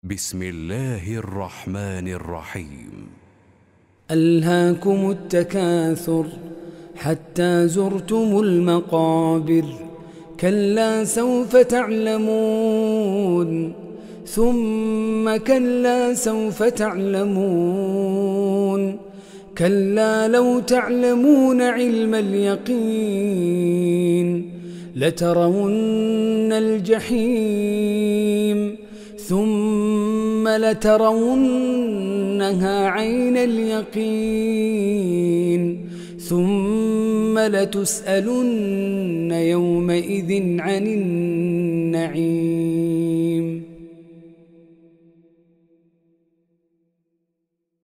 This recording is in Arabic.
بسم الله الرحمن الرحيم. ألهاكم التكاثر حتى زرتم المقابر، كلا سوف تعلمون ثم كلا سوف تعلمون، كلا لو تعلمون علم اليقين لترون الجحيم ثم لترونها عين اليقين ثم لتسألن يومئذ عن النعيم.